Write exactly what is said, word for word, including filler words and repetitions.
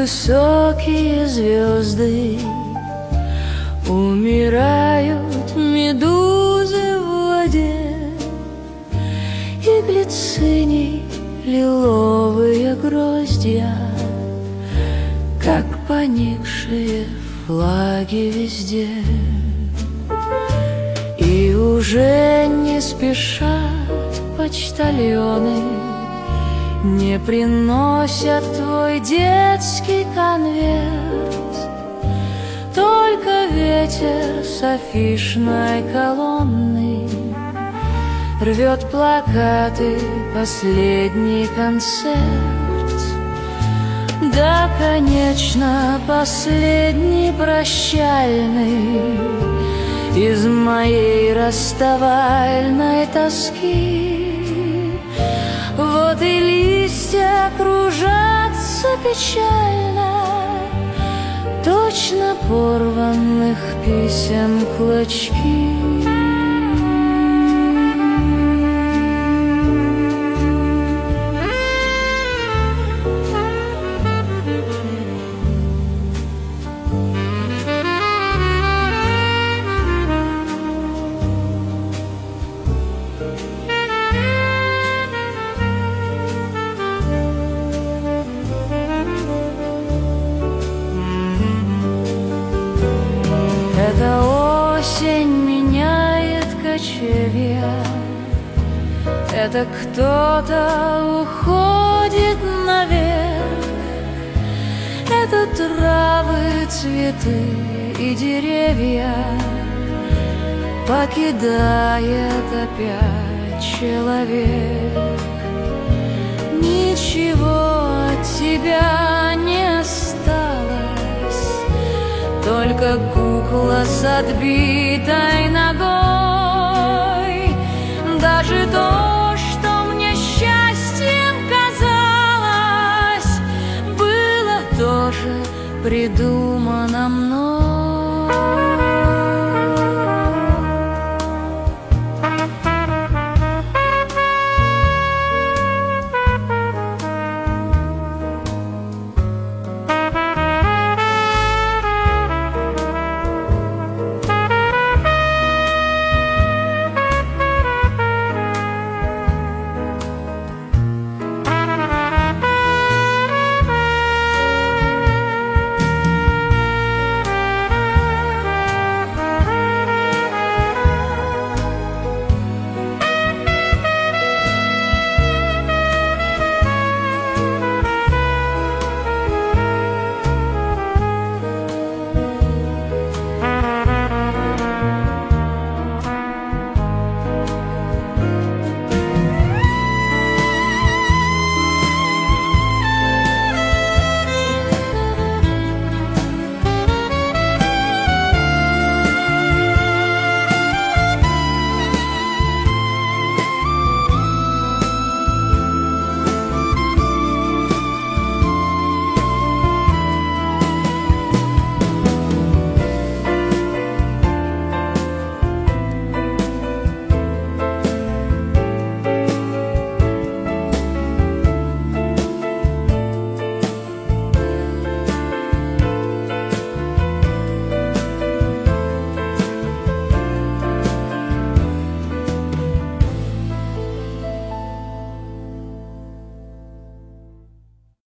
высокие звезды, умирают медузы в воде, и глициний лиловые гроздья, как поникшие флаги везде. И уже не спешат почтальоны, не приносят твой детский конверт. Только ветер с афишной колонны рвет плакаты, последний концерт. Да, конечно, последний прощальный из моей расставальной тоски. Вот и листья кружатся печально, точно порванных писем клочки. Эта осень меняет кочевья, это кто-то уходит наверх. Это травы, цветы и деревья покидает опять человек. Ничего от тебя не осталось, только кукла с отбитой ногой. Даже то, что мне счастьем казалось, было тоже придумано мной.